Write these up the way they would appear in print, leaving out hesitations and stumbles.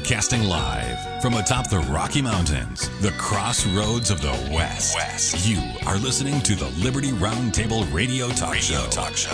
Broadcasting live from atop the Rocky Mountains, the crossroads of the West. You are listening to the Liberty Roundtable Radio Talk Show.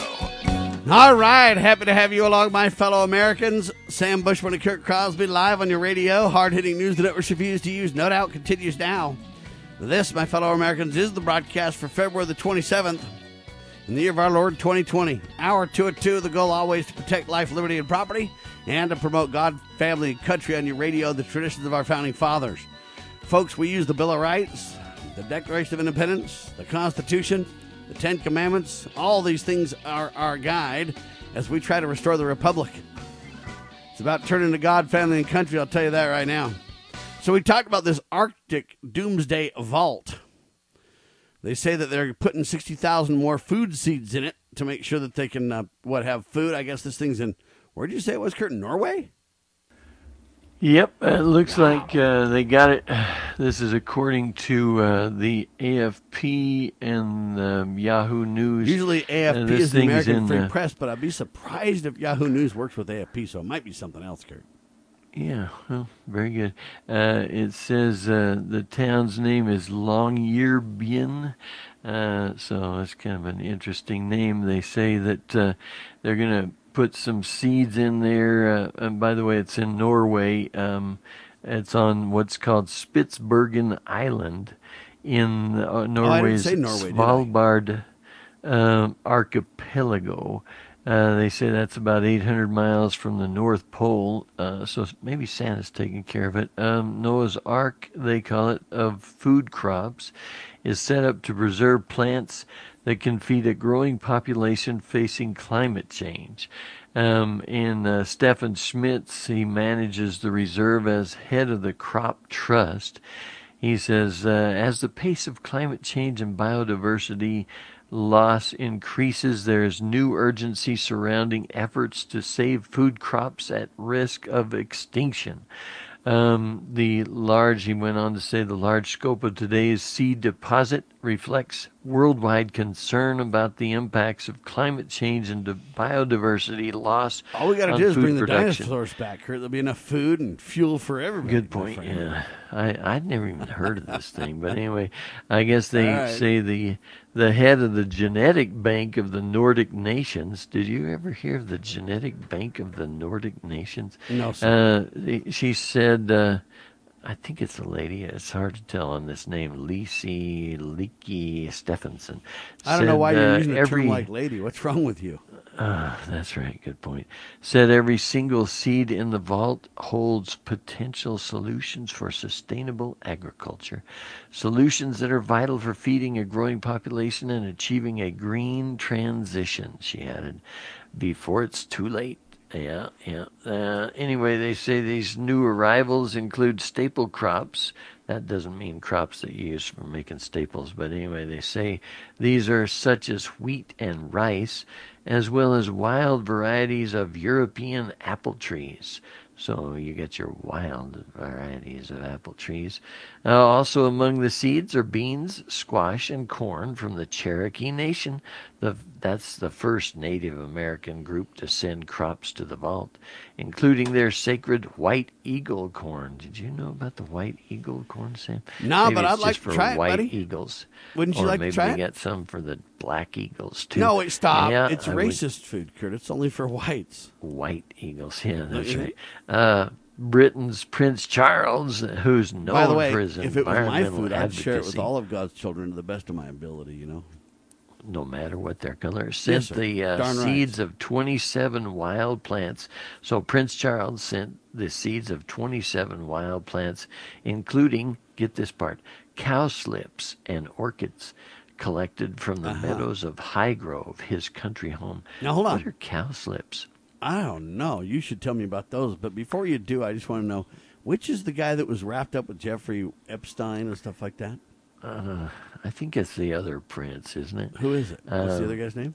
All right, happy to have you along, my fellow Americans. Sam Bushman and Kirk Crosby live on your radio. Hard-hitting news the networks refuse to use, no doubt, continues now. This, my fellow Americans, is the broadcast for February the 27th in the year of our Lord 2020. Hour 2 at 2, the goal always to protect life, liberty, and property, and to promote God, family, and country on your radio, the traditions of our founding fathers. Folks, we use the Bill of Rights, the Declaration of Independence, the Constitution, the Ten Commandments. All these things are our guide as we try to restore the Republic. It's about turning to God, family, and country, I'll tell you that right now. So we talked about this Arctic Doomsday Vault. They say that they're putting 60,000 more food seeds in it to make sure that they can, have food. I guess this thing's in, where did you say it was, Kurt? Norway? Yep, it looks like they got it. This is according to the AFP and Yahoo News. Usually AFP is the American Free Press, but I'd be surprised if Yahoo News works with AFP, so it might be something else, Kurt. Yeah, well, very good. It says the town's name is Longyearbyen, so it's kind of an interesting name. They say that they're going to put some seeds in there. And by the way, it's in Norway. It's on what's called Spitsbergen Island in Norway's Svalbard archipelago. They say that's about 800 miles from the North Pole, so maybe Santa's taking care of it. Noah's Ark, they call it, of food crops, is set up to preserve plants that can feed a growing population facing climate change. Stefan Schmitz, he manages the reserve as head of the Crop Trust. He says, as the pace of climate change and biodiversity loss increases, there is new urgency surrounding efforts to save food crops at risk of extinction. He went on to say, the large scope of today's seed deposit reflects worldwide concern about the impacts of climate change and biodiversity loss. All we got to do is bring the dinosaurs back here. There'll be enough food and fuel for everybody. Good point, yeah. I'd never even heard of this thing. But anyway, I guess they say the head of the genetic bank of the Nordic nations. Did you ever hear of the genetic bank of the Nordic nations? No, sir. She said, I think it's a lady. It's hard to tell on this name. Leaky Stephenson. I don't know why you're using a term like lady. What's wrong with you? That's right. Good point. Said every single seed in the vault holds potential solutions for sustainable agriculture. Solutions that are vital for feeding a growing population and achieving a green transition, she added, before it's too late. Yeah. Anyway, they say these new arrivals include staple crops. That doesn't mean crops that you use for making staples, but anyway, they say these are such as wheat and rice, as well as wild varieties of European apple trees. So you get your wild varieties of apple trees. Also among the seeds are beans, squash, and corn from the Cherokee Nation. That's the first Native American group to send crops to the vault, including their sacred white eagle corn. Did you know about the white eagle corn, Sam? No, maybe but I'd like to try it, buddy. White eagles. Wouldn't you like to try it? Or maybe they get some for the black eagles, too. No, wait, stop. Yeah, it's racist food, Kurt. It's only for whites. White eagles, yeah, that's right. Britain's Prince Charles, who's known By the way, for his if it was my environmental food, I'd share it with advocacy. all of God's children to the best of my ability, you know. No matter what their color. Sent the Darn right. seeds of 27 wild plants. So Prince Charles sent the seeds of 27 wild plants, including, get this part, cowslips and orchids collected from the meadows of Highgrove, his country home. Now, hold on. What are cowslips? I don't know. You should tell me about those. But before you do, I just want to know, which is the guy that was wrapped up with Jeffrey Epstein and stuff like that? I think it's the other prince, isn't it? Who is it? What's the other guy's name?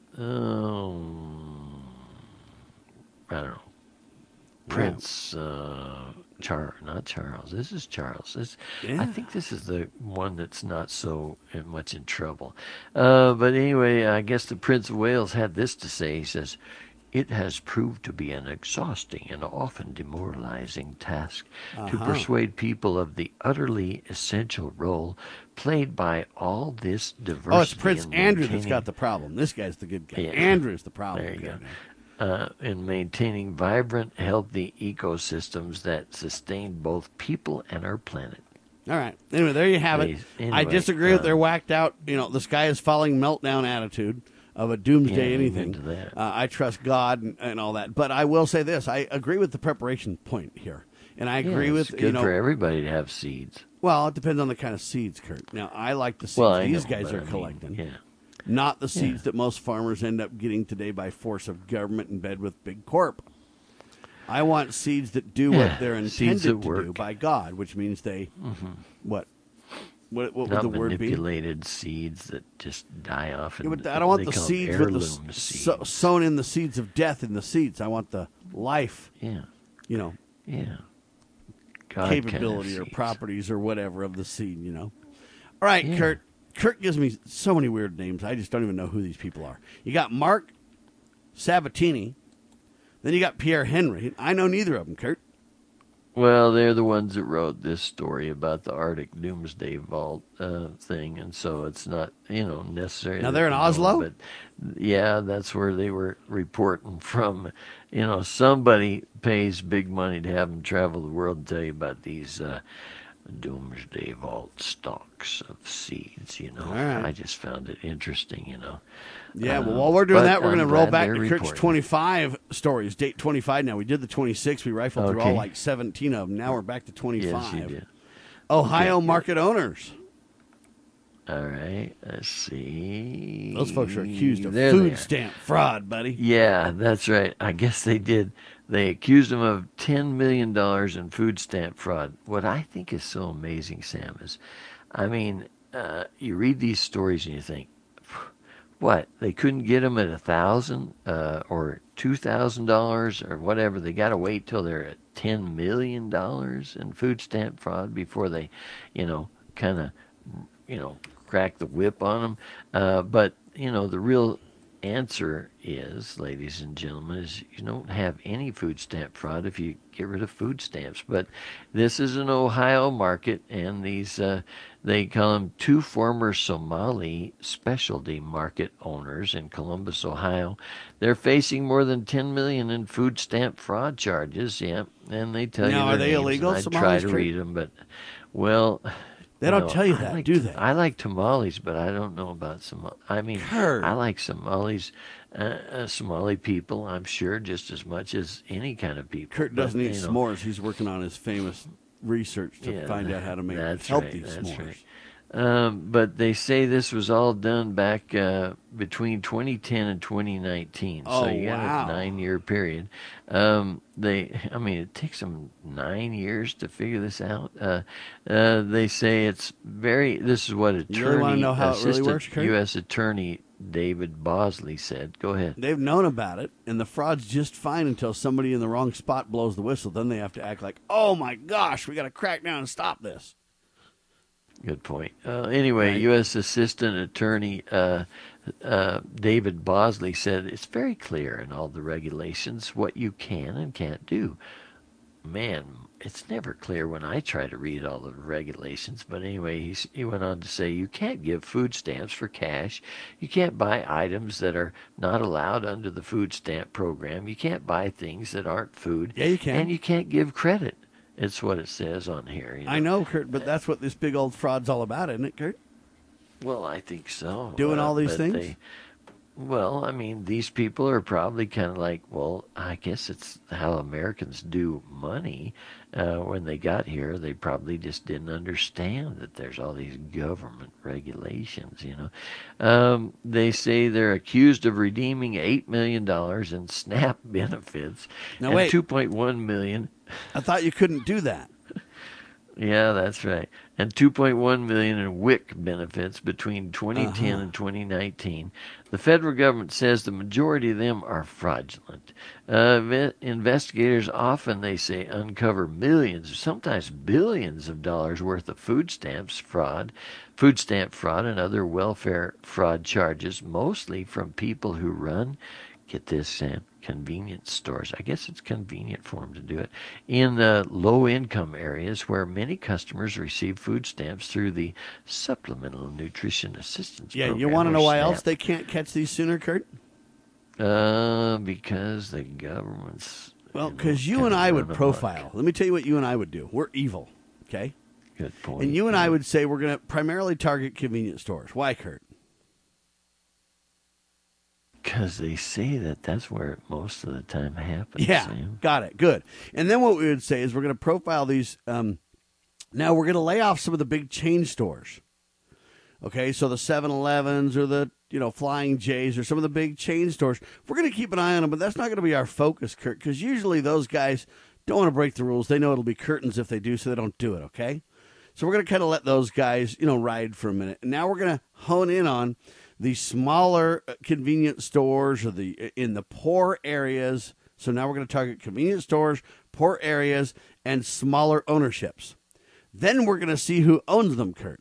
I don't know. Prince, not Charles. This is Charles. I think this is the one that's not so much in trouble. But anyway, I guess the Prince of Wales had this to say. He says, It has proved to be an exhausting and often demoralizing task to persuade people of the utterly essential role played by all this diversity. Oh, it's Prince in Andrew that's maintaining- got the problem. This guy's the good guy. Yeah. Andrew's the problem. There you Kurt. go. In maintaining vibrant, healthy ecosystems that sustain both people and our planet. All right. Anyway, there you have it. Anyway, I disagree with their whacked out, the sky is falling meltdown attitude of a doomsday Yeah, anything. into that. I trust God and all that. But I will say this. I agree with the preparation point here. And I agree it's with, good for everybody to have seeds. well, it depends on the kind of seeds, Kurt. Now, I like the seeds Well, I these know, guys but are I mean, collecting. yeah. Not the seeds that most farmers end up getting today by force of government in bed with Big Corp. I want seeds that do what they're intended seeds that to do work. by God, which means they, what would Not the word be? manipulated seeds that just die off. Yeah, And but I don't want they the call them seeds with the heirloom seeds. sown in the seeds of death in the seeds. I want the life, Yeah, you know, yeah. God capability kind or of seeds. properties or whatever of the seed, All right, Yeah. Kurt. Kurt gives me so many weird names. I just don't even know who these people are. You got Mark Sabatini. Then you got Pierre Henry. I know neither of them, Kurt. Well, they're the ones that wrote this story about the Arctic Doomsday Vault thing, and so it's not, necessary. Now that they're in we know, Oslo? but yeah, that's where they were reporting from. Somebody pays big money to have them travel the world and tell you about these Doomsday Vault stocks of seeds. All right. I just found it interesting. Yeah, well, while we're doing but that, we're I'm going to roll glad back they're to Kurt's reporting. 25 stories. Date 25 now. We did the 26. We rifled through all Okay. like 17 of them. Now we're back to 25. Yes, you did. Ohio Okay. market owners. All right, let's see. Those folks are accused of There they food are. stamp fraud, buddy. Yeah, that's right. I guess they did. They accused him of $10 million in food stamp fraud. What I think is so amazing, Sam, is, you read these stories and you think, what? They couldn't get them at $1,000 or $2,000 or whatever. They got to wait till they're at $10 million in food stamp fraud before they, kind of, crack the whip on them. But the real answer is, ladies and gentlemen, is you don't have any food stamp fraud if you get rid of food stamps. But this is an Ohio market, and these they call them two former Somali specialty market owners in Columbus, Ohio. They're facing more than $10 million in food stamp fraud charges. Yeah, and they tell Now, you are their they names, illegal, and I Somalis, try to Kurt? read them, but well. They don't Well, tell you I that, like do they? I like tamales, but I don't know about Somali. Kurt. I like Somalis, Somali people, I'm sure, just as much as any kind of people. Kurt doesn't But, eat s'mores. He's working on his famous research to find out how to make that's healthy right, that's s'mores. right. But they say this was all done back between 2010 and 2019. Oh, so you got wow. a 9-year period. It takes them 9 years to figure this out. They say this is what You really wanna know how it really Assistant works, Kurt? U.S. Attorney David Bosley said. Go ahead. They've known about it, and the fraud's just fine until somebody in the wrong spot blows the whistle. Then they have to act like, oh, my gosh, we got to crack down and stop this. Good point. Anyway, Right. U.S. Assistant Attorney David Bosley said it's very clear in all the regulations what you can and can't do. Man, it's never clear when I try to read all the regulations. But anyway, he went on to say you can't give food stamps for cash. You can't buy items that are not allowed under the food stamp program. You can't buy things that aren't food. Yeah, you can. And you can't give credit. It's what it says on here. I know, Kurt, but that's what this big old fraud's all about, isn't it, Kurt? Well, I think so. Doing all these but things? These people are probably kind of like, well, I guess it's how Americans do money. When they got here, they probably just didn't understand that there's all these government regulations, They say they're accused of redeeming $8 million in SNAP benefits Now, and wait. $2.1 million. I thought you couldn't do that. Yeah, that's right. And $2.1 million in WIC benefits between 2010 and 2019. The federal government says the majority of them are fraudulent. Investigators often, they say, uncover millions, sometimes billions of dollars worth of food stamp fraud, and other welfare fraud charges, mostly from people who run, get this, Sam, convenience stores. I guess it's convenient for them to do it in the low-income areas where many customers receive food stamps through the Supplemental Nutrition Assistance Program. You want to know why SNAP. else they can't catch these sooner, Kurt? Because the government's... Well, because you and I would profile. Let me tell you what you and I would do. We're evil, okay? Good point. And you and I would say we're going to primarily target convenience stores. Why, Kurt? Because they say that's where it most of the time happens. Yeah, Sam. got it. Good. And then what we would say is we're going to profile these. Now we're going to lay off some of the big chain stores. Okay, so the 7-Elevens or the Flying J's or some of the big chain stores. We're going to keep an eye on them, but that's not going to be our focus, Kurt, because usually those guys don't want to break the rules. They know it'll be curtains if they do, so they don't do it, okay? So we're going to kind of let those guys, ride for a minute. And now we're going to hone in on the smaller convenience stores or in the poor areas. So now we're going to target convenience stores, poor areas, and smaller ownerships. Then we're going to see who owns them, Kurt.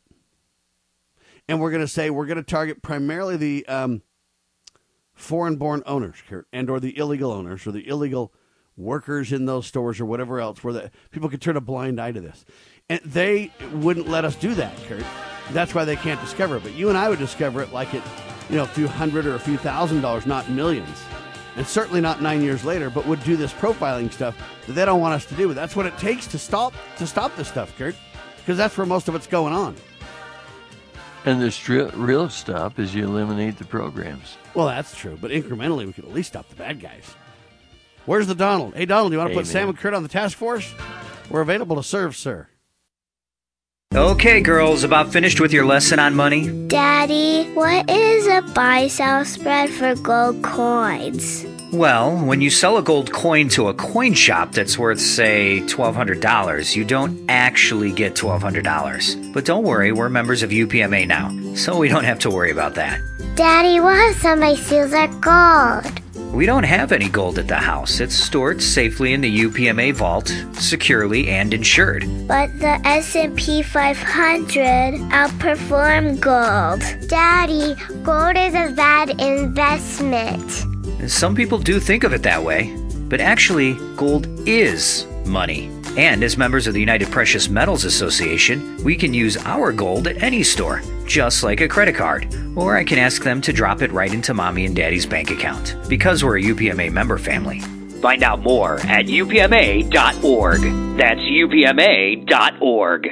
And we're going to say we're going to target primarily the foreign-born owners, Kurt, and or the illegal owners or the illegal workers in those stores or whatever else, where the people could turn a blind eye to this. And they wouldn't let us do that, Kurt. That's why they can't discover it. But you and I would discover it like it, a few $100 or a few $1,000s, not millions. And certainly not 9 years later, but would do this profiling stuff that they don't want us to do. But that's what it takes to stop this stuff, Kurt, because that's where most of it's going on. And the real stop is you eliminate the programs. Well, that's true, but incrementally we could at least stop the bad guys. Where's the Donald? Hey, Donald, do you want to put Sam and Kurt on the task force? We're available to serve, sir. Okay, girls, about finished with your lesson on money? Daddy, what is a buy-sell spread for gold coins? Well, when you sell a gold coin to a coin shop that's worth, say, $1,200, you don't actually get $1,200. But don't worry, we're members of UPMA now, so we don't have to worry about that. Daddy, what if somebody steals our gold? We don't have any gold at the house. It's stored safely in the UPMA vault, securely and insured. But the S&P 500 outperformed gold. Daddy, gold is a bad investment. Some people do think of it that way, but actually, gold is money. And as members of the United Precious Metals Association, we can use our gold at any store, just like a credit card. Or I can ask them to drop it right into Mommy and Daddy's bank account, because we're a UPMA member family. Find out more at upma.org. That's upma.org.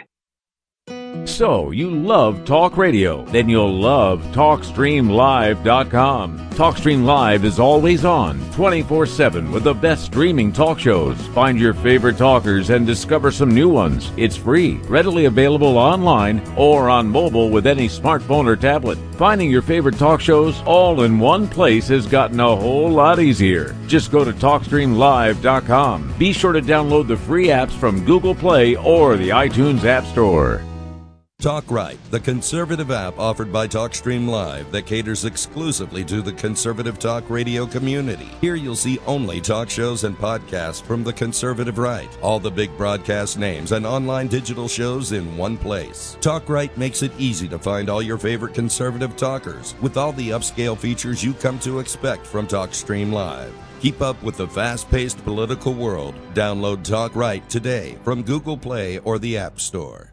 So, you love talk radio? Then you'll love TalkStreamLive.com. TalkStream Live is always on, 24/7 with the best streaming talk shows. Find your favorite talkers and discover some new ones. It's free, readily available online or on mobile with any smartphone or tablet. Finding your favorite talk shows all in one place has gotten a whole lot easier. Just go to TalkStreamLive.com. Be sure to download the free apps from Google Play or the iTunes App Store. Talk Right, the conservative app offered by TalkStream Live that caters exclusively to the conservative talk radio community. Here you'll see only talk shows and podcasts from the conservative right. All the big broadcast names and online digital shows in one place. Talk Right makes it easy to find all your favorite conservative talkers with all the upscale features you come to expect from TalkStream Live. Keep up with the fast-paced political world. Download Talk Right today from Google Play or the App Store.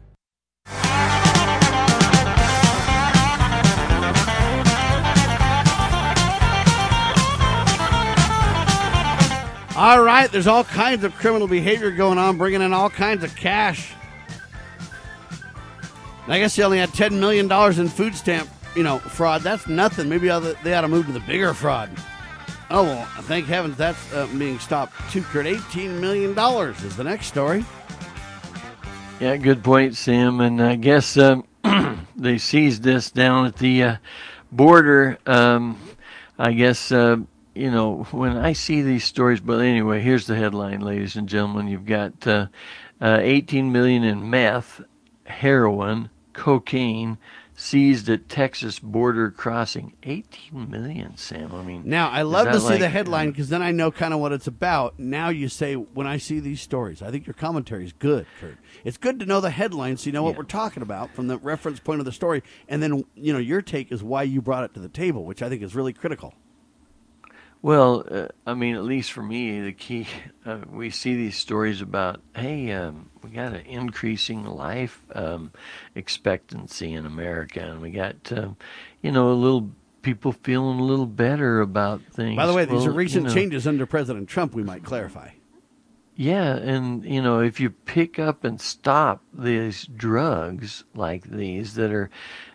All right, there's all kinds of criminal behavior going on, bringing in all kinds of cash. I guess they only had $10 million in food stamp, fraud. That's nothing. Maybe they ought to move to the bigger fraud. Oh, well, thank heavens that's being stopped too, Kurt. $18 million is the next story. Yeah, good point, Sam. And I guess they seized this down at the border. I guess... when I see these stories, but anyway, here's the headline, ladies and gentlemen. You've got 18 million in meth, heroin, cocaine seized at Texas border crossing. 18 million, Sam. I mean, now I love to see the headline because then I know kind of what it's about. Now you say, when I see these stories, I think your commentary is good, Kurt. It's good to know the headline so you know what we're talking about from the reference point of the story, and then your take is why you brought it to the table, which I think is really critical. Well, I mean, at least for me, the key, we see these stories about, hey, we got an increasing life expectancy in America, and we got, a little people feeling a little better about things. By the way, these are recent changes under President Trump, we might clarify. Yeah, and, if you pick up and stop these drugs like these that are...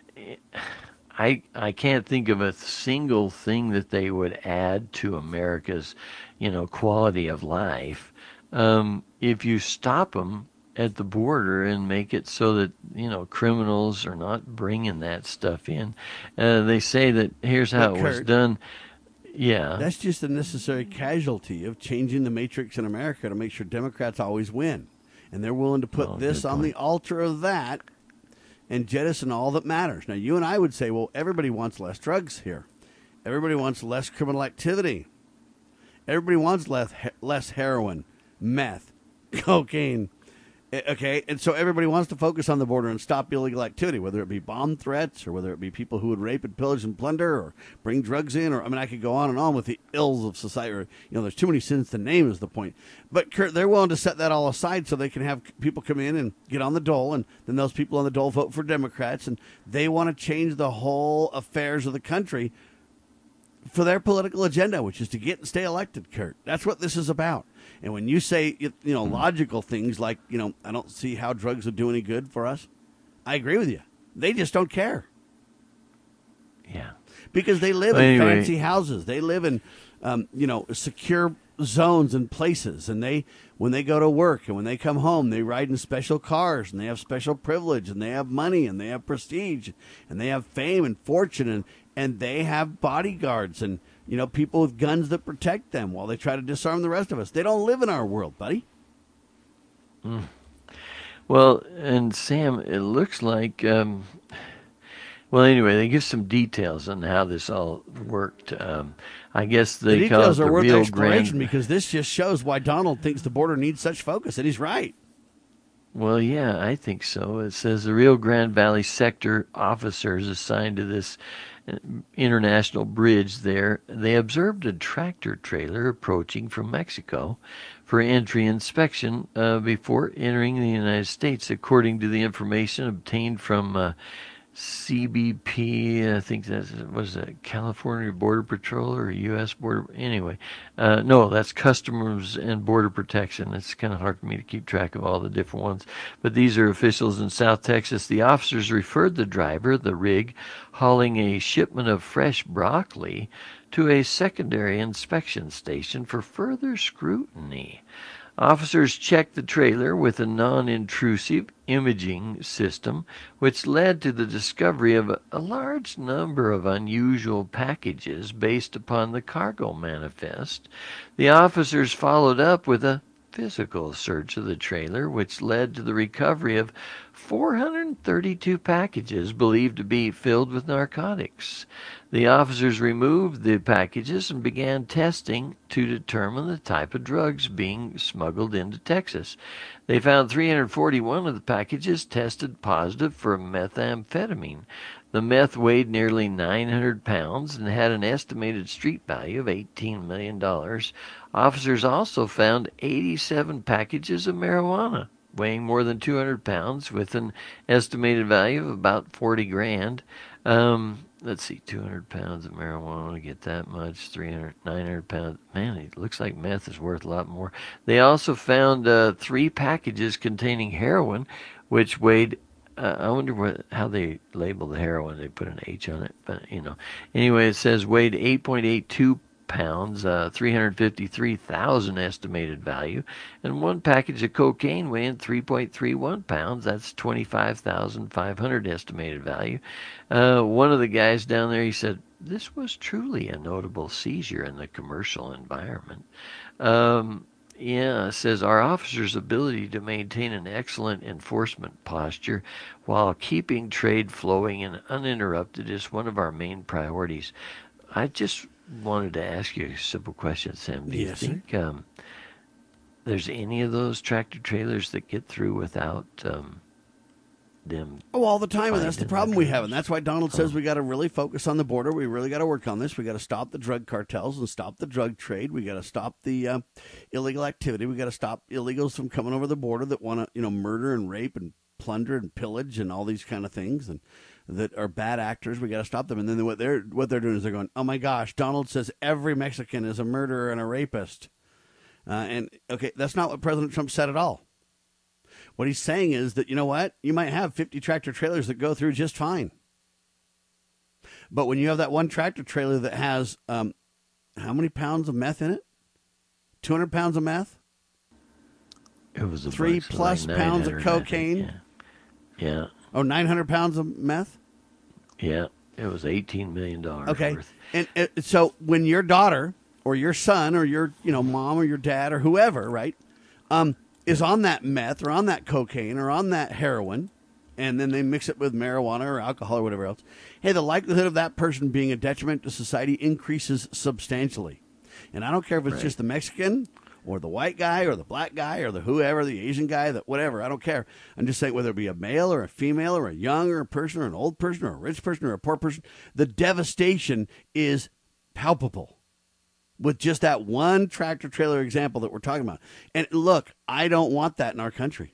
I can't think of a single thing that they would add to America's, quality of life. If you stop them at the border and make it so that, criminals are not bringing that stuff in, they say that here's how it was done. Yeah. That's just a necessary casualty of changing the matrix in America to make sure Democrats always win. And they're willing to put this on the altar of that and jettison all that matters. Now, you and I would say, well, everybody wants less drugs here. Everybody wants less criminal activity. Everybody wants less heroin, meth, cocaine. Okay, and so everybody wants to focus on the border and stop illegal activity, whether it be bomb threats or whether it be people who would rape and pillage and plunder or bring drugs in. Or, I could go on and on with the ills of society. Or, there's too many sins to name is the point. But, Kurt, they're willing to set that all aside so they can have people come in and get on the dole, and then those people on the dole vote for Democrats, and they want to change the whole affairs of the country for their political agenda, which is to get and stay elected, Kurt. That's what this is about. And when you say, logical things like, I don't see how drugs would do any good for us, I agree with you. They just don't care. Yeah. Because they live in fancy houses. They live in, secure zones and places. And when they go to work and when they come home, they ride in special cars and they have special privilege and they have money and they have prestige and they have fame and fortune and they have bodyguards and, people with guns that protect them while they try to disarm the rest of us. They don't live in our world, buddy. Well, and Sam, it looks like, anyway, they give some details on how this all worked. I guess they the call details it the are worth Rio exploration Grande. because this just shows why Donald thinks the border needs such focus, and he's right. Well, yeah, I think so. It says the Rio Grande Valley sector officers assigned to this international bridge there, they observed a tractor trailer approaching from Mexico for entry inspection before entering the United States, according to the information obtained from CBP. I think that was a California Border Patrol or U.S. Border. Anyway, no, that's Customs and Border Protection. It's kind of hard for me to keep track of all the different ones. But these are officials in South Texas. The officers referred the driver, the rig, hauling a shipment of fresh broccoli, to a secondary inspection station for further scrutiny. Officers checked the trailer with a non-intrusive imaging system, which led to the discovery of a large number of unusual packages based upon the cargo manifest. The officers followed up with a physical search of the trailer, which led to the recovery of 432 packages believed to be filled with narcotics. The officers removed the packages and began testing to determine the type of drugs being smuggled into Texas. They found 341 of the packages tested positive for methamphetamine. The meth weighed nearly 900 pounds and had an estimated street value of $18 million. Officers also found 87 packages of marijuana, weighing more than 200 pounds, with an estimated value of about 40 grand. Let's see, 200 pounds of marijuana to get that much, 900 pounds. Man, it looks like meth is worth a lot more. They also found 3 packages containing heroin, which weighed, I wonder how they label the heroin. They put an H on it, but, Anyway, it says weighed 8.82 pounds, 353,000 estimated value, and 1 package of cocaine weighing 3.31 pounds. That's 25,500 estimated value. One of the guys down there, he said, this was truly a notable seizure in the commercial environment. It says our officers' ability to maintain an excellent enforcement posture while keeping trade flowing and uninterrupted is one of our main priorities. I just wanted to ask you a simple question, Sam. Do you think there's any of those tractor trailers that get through without them. all the time, and that's the finding problem the we have, and drugs. that's why Donald says we got to really focus on the border. We really got to work on this. We got to stop the drug cartels and stop the drug trade. We got to stop the illegal activity. We got to stop illegals from coming over the border that want to, murder and rape and plunder and pillage and all these kind of things, and that are bad actors. We got to stop them. And then what they're doing is they're going, oh my gosh, Donald says every Mexican is a murderer and a rapist. And okay, that's not what President Trump said at all. What he's saying is that, you know what? You might have 50 tractor trailers that go through just fine. But when you have that one tractor trailer that has how many pounds of meth in it? 200 pounds of meth? It was a 3+ like pounds of 900, cocaine? I think, yeah. Oh, 900 pounds of meth? Yeah. It was $18 million Okay. worth. And so when your daughter or your son or your mom or your dad or whoever, right, is on that meth or on that cocaine or on that heroin, and then they mix it with marijuana or alcohol or whatever else, hey, the likelihood of that person being a detriment to society increases substantially. And I don't care if it's just the Mexican or the white guy or the black guy or the whoever, the Asian guy, that whatever, I don't care. I'm just saying whether it be a male or a female or a younger person or an old person or a rich person or a poor person, the devastation is palpable. With just that one tractor trailer example that we're talking about. And look, I don't want that in our country.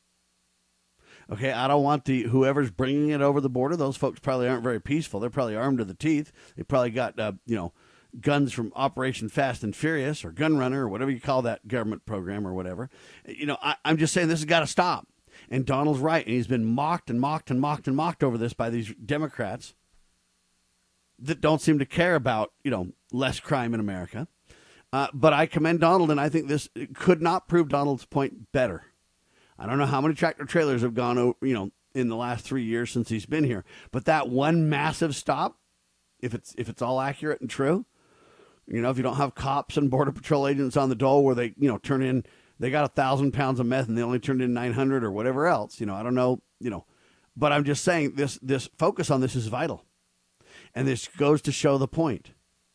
Okay, I don't want whoever's bringing it over the border. Those folks probably aren't very peaceful. They're probably armed to the teeth. They probably got, guns from Operation Fast and Furious or Gun Runner or whatever you call that government program or whatever. I'm just saying this has got to stop. And Donald's right. And he's been mocked and mocked and mocked and mocked over this by these Democrats that don't seem to care about, less crime in America. But I commend Donald, and I think this could not prove Donald's point better. I don't know how many tractor trailers have gone over, in the last 3 years since he's been here. But that one massive stop, if it's all accurate and true, if you don't have cops and Border Patrol agents on the dole where they, turn in, they got 1,000 pounds of meth and they only turned in 900 or whatever else, I don't know, but I'm just saying this focus on this is vital. And this goes to show the point.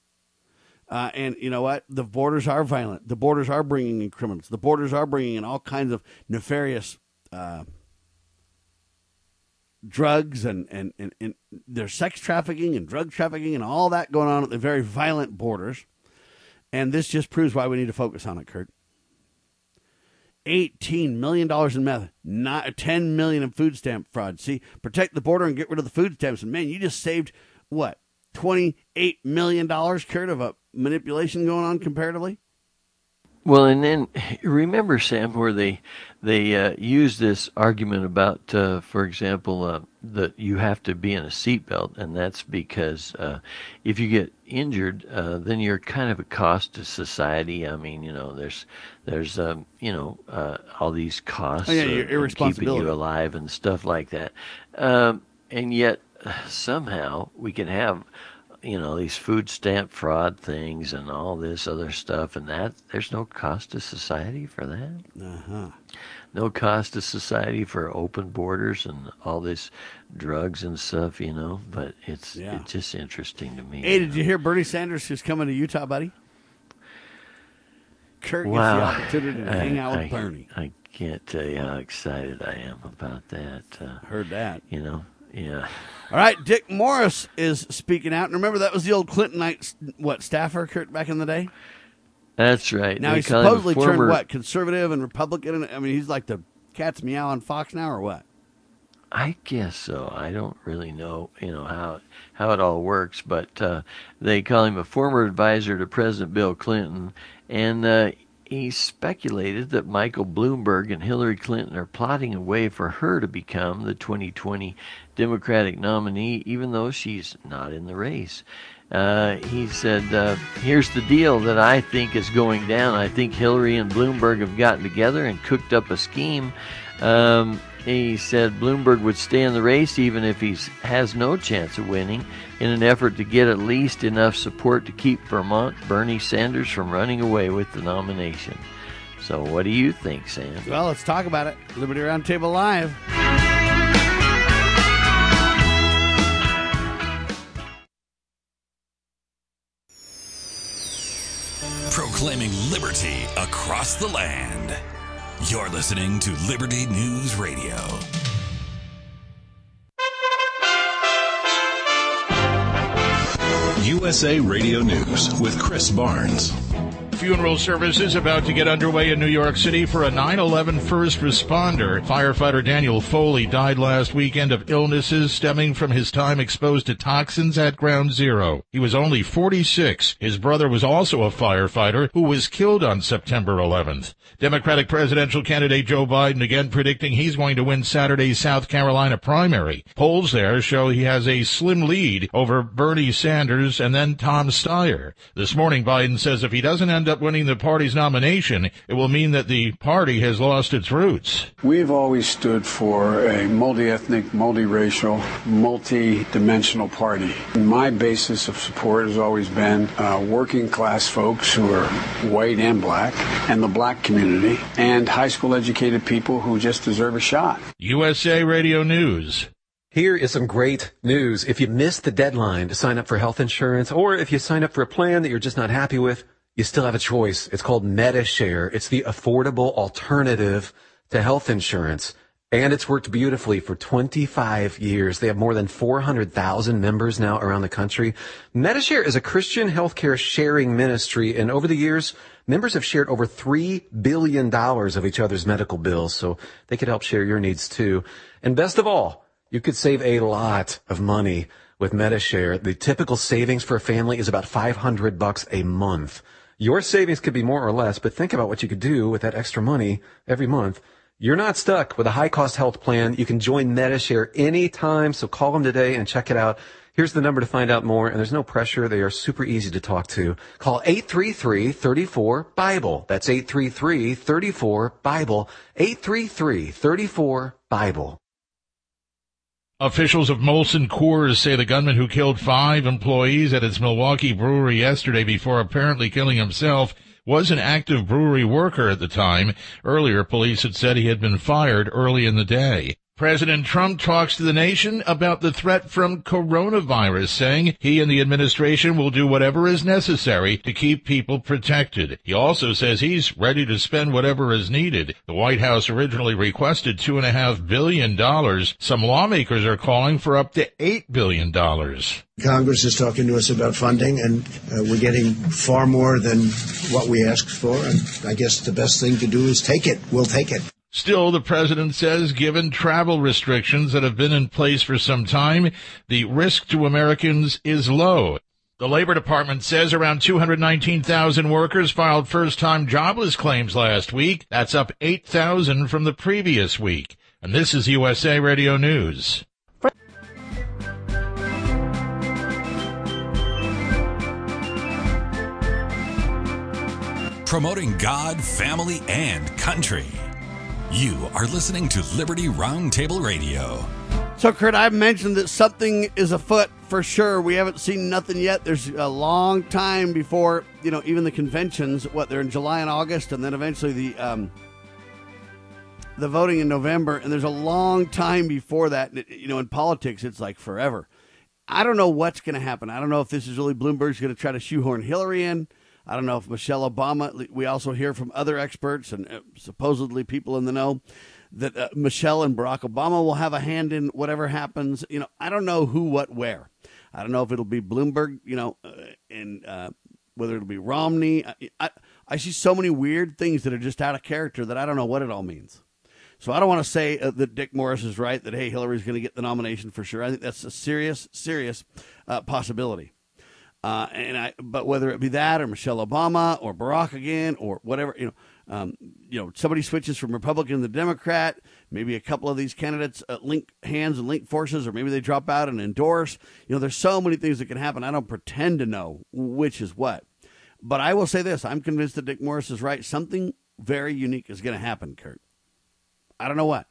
And you know what? The borders are violent. The borders are bringing in criminals. The borders are bringing in all kinds of nefarious drugs and there's sex trafficking and drug trafficking and all that going on at the very violent borders. And this just proves why we need to focus on it, Kurt. $18 million in meth, not $10 million in food stamp fraud. See, protect the border and get rid of the food stamps. And man, you just saved what? $28 million, Kurt, of a manipulation going on comparatively? Well, and then remember, Sam, where they use this argument about, for example, that you have to be in a seatbelt, and that's because if you get injured, then you're kind of a cost to society. I mean, there's all these costs of keeping you alive and stuff like that, and yet somehow we can have these food stamp fraud things and all this other stuff, and that there's no cost to society for that. Uh-huh. No cost to society for open borders and all this drugs and stuff, but it's just interesting to me. Hey, did you hear Bernie Sanders is coming to Utah, buddy? Kurt gets the opportunity to hang out with Bernie. I can't tell you how excited I am about that. Heard that. Yeah. All right, Dick Morris is speaking out. And remember, that was the old Clintonite, staffer, Kurt, back in the day? That's right. Now, he supposedly turned, conservative and Republican? I mean, he's like the cat's meow on Fox now, or what? I guess so. I don't really know, how it all works, but they call him a former advisor to President Bill Clinton, and he speculated that Michael Bloomberg and Hillary Clinton are plotting a way for her to become the 2020 Democratic nominee, even though she's not in the race. He said, here's the deal that I think is going down. I think Hillary and Bloomberg have gotten together and cooked up a scheme. He said Bloomberg would stay in the race even if he has no chance of winning, in an effort to get at least enough support to keep Vermont Bernie Sanders from running away with the nomination. So what do you think, Sam? Well, let's talk about it. Liberty Roundtable Live. Proclaiming liberty across the land. You're listening to Liberty News Radio. USA Radio News with Chris Barnes. Funeral services about to get underway in New York City for a 9/11 first responder. Firefighter Daniel Foley died last weekend of illnesses stemming from his time exposed to toxins at Ground Zero. He was only 46. His brother was also a firefighter who was killed on September 11th. Democratic presidential candidate Joe Biden again predicting he's going to win Saturday's South Carolina primary. Polls there show he has a slim lead over Bernie Sanders and then Tom Steyer. This morning, Biden says if he doesn't end up winning the party's nomination, it will mean that the party has lost its roots. We've always stood for a multi-ethnic, multiracial, multi-dimensional party. My basis of support has always been working class folks who are white and black, and the black community, and high school educated people who just deserve a shot. USA Radio News. Here is some great news. If you missed the deadline to sign up for health insurance, or if you sign up for a plan that you're just not happy with, you still have a choice. It's called Medi-Share. It's the affordable alternative to health insurance. And it's worked beautifully for 25 years. They have more than 400,000 members now around the country. Medi-Share is a Christian healthcare sharing ministry. And over the years, members have shared over $3 billion of each other's medical bills. So they could help share your needs too. And best of all, you could save a lot of money with Medi-Share. The typical savings for a family is about $500 a month. Your savings could be more or less, but think about what you could do with that extra money every month. You're not stuck with a high-cost health plan. You can join Medi-Share anytime, so call them today and check it out. Here's the number to find out more, and there's no pressure. They are super easy to talk to. Call 833-34-BIBLE. That's 833-34-BIBLE. 833-34-BIBLE. Officials of Molson Coors say the gunman who killed 5 employees at its Milwaukee brewery yesterday before apparently killing himself was an active brewery worker at the time. Earlier, police had said he had been fired early in the day. President Trump talks to the nation about the threat from coronavirus, saying he and the administration will do whatever is necessary to keep people protected. He also says he's ready to spend whatever is needed. The White House originally requested $2.5 billion. Some lawmakers are calling for up to $8 billion. Congress is talking to us about funding, and we're getting far more than what we asked for, and I guess the best thing to do is take it. We'll take it. Still, the president says, given travel restrictions that have been in place for some time, the risk to Americans is low. The Labor Department says around 219,000 workers filed first-time jobless claims last week. That's up 8,000 from the previous week. And this is USA Radio News. Promoting God, family, and country. You are listening to Liberty Roundtable Radio. So, Kurt, I've mentioned that something is afoot for sure. We haven't seen nothing yet. There's a long time before, even the conventions. They're in July and August, and then eventually the voting in November. And there's a long time before that. In politics, it's like forever. I don't know what's going to happen. I don't know if this is really Bloomberg's going to try to shoehorn Hillary in. I don't know if Michelle Obama, we also hear from other experts and supposedly people in the know that Michelle and Barack Obama will have a hand in whatever happens. I don't know who, what, where. I don't know if it'll be Bloomberg, and whether it'll be Romney. I see so many weird things that are just out of character that I don't know what it all means. So I don't want to say that Dick Morris is right, that, hey, Hillary's going to get the nomination for sure. I think that's a serious possibility. But whether it be that or Michelle Obama or Barack again or whatever, somebody switches from Republican to Democrat, maybe a couple of these candidates link hands and link forces, or maybe they drop out and endorse. There's so many things that can happen. I don't pretend to know which is what. But I will say this. I'm convinced that Dick Morris is right. Something very unique is going to happen, Kurt. I don't know what.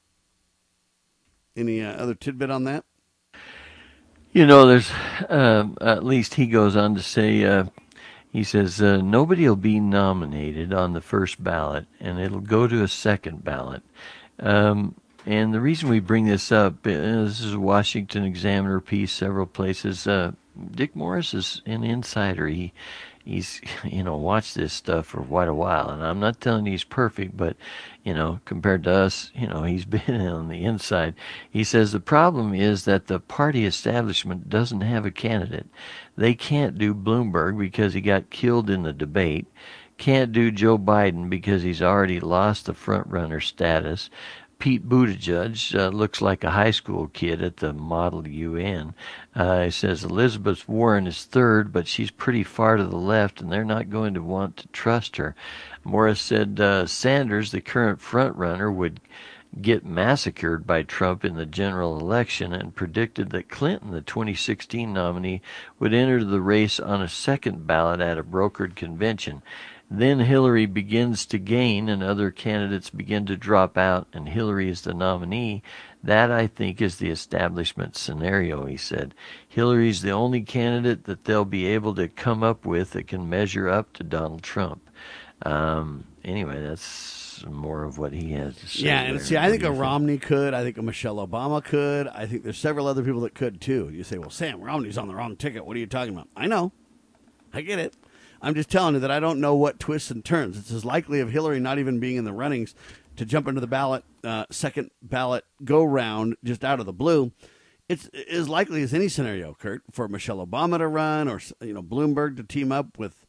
Any other tidbit on that? There's, at least he goes on to say, he says, nobody will be nominated on the first ballot, and it'll go to a second ballot. And the reason we bring this up, this is a Washington Examiner piece, several places. Dick Morris is an insider. he's watched this stuff for quite a while, and I'm not telling you he's perfect, but compared to us, he's been on the inside. He says the problem is that the party establishment doesn't have a candidate. They can't do Bloomberg because he got killed in the debate. Can't do Joe Biden because he's already lost the front-runner status. Pete Buttigieg looks like a high school kid at the Model UN. He says Elizabeth Warren is third, but she's pretty far to the left, and they're not going to want to trust her. Morris said Sanders, the current front-runner, would get massacred by Trump in the general election, and predicted that Clinton, the 2016 nominee, would enter the race on a second ballot at a brokered convention. Then Hillary begins to gain and other candidates begin to drop out, and Hillary is the nominee. That, I think, is the establishment scenario, he said. Hillary's the only candidate that they'll be able to come up with that can measure up to Donald Trump. Anyway, that's more of what he has to say. Yeah, and see, I think a Romney could. I think a Michelle Obama could. I think there's several other people that could, too. You say, well, Sam, Romney's on the wrong ticket. What are you talking about? I know. I get it. I'm just telling you that I don't know what twists and turns. It's as likely of Hillary not even being in the runnings to jump into the ballot, second ballot go-round just out of the blue. It's as likely as any scenario, Kurt, for Michelle Obama to run or Bloomberg to team up with,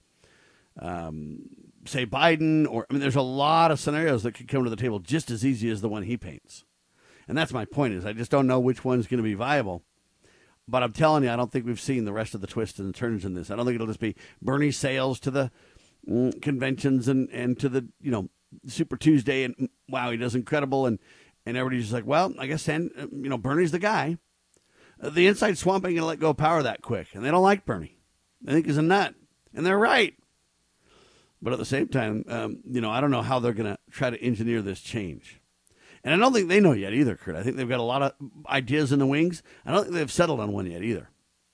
say, Biden. There's a lot of scenarios that could come to the table just as easy as the one he paints. And that's my point is I just don't know which one's going to be viable. But I'm telling you, I don't think we've seen the rest of the twists and turns in this. I don't think it'll just be Bernie Sales to the conventions and to the, Super Tuesday and, wow, he does incredible. And everybody's just like, well, I guess, Bernie's the guy. The inside swamp ain't going to let go of power that quick. And they don't like Bernie. They think he's a nut. And they're right. But at the same time, I don't know how they're going to try to engineer this change. And I don't think they know yet either, Kurt. I think they've got a lot of ideas in the wings. I don't think they've settled on one yet either.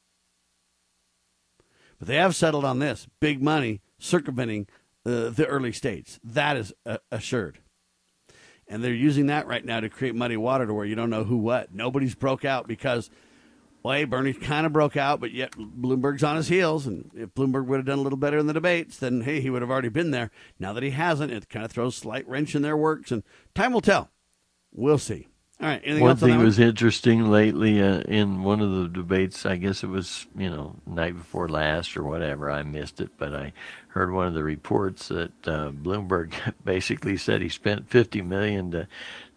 But they have settled on this. Big money circumventing the early states. That is assured. And they're using that right now to create muddy water to where you don't know who what. Nobody's broke out because, well, hey, Bernie kind of broke out, but yet Bloomberg's on his heels. And if Bloomberg would have done a little better in the debates, then, hey, he would have already been there. Now that he hasn't, it kind of throws a slight wrench in their works. And time will tell. We'll see. All right. Anything else on that one? One thing was interesting lately in one of the debates, I guess it was, night before last or whatever. I missed it, but I heard one of the reports that Bloomberg basically said he spent $50 million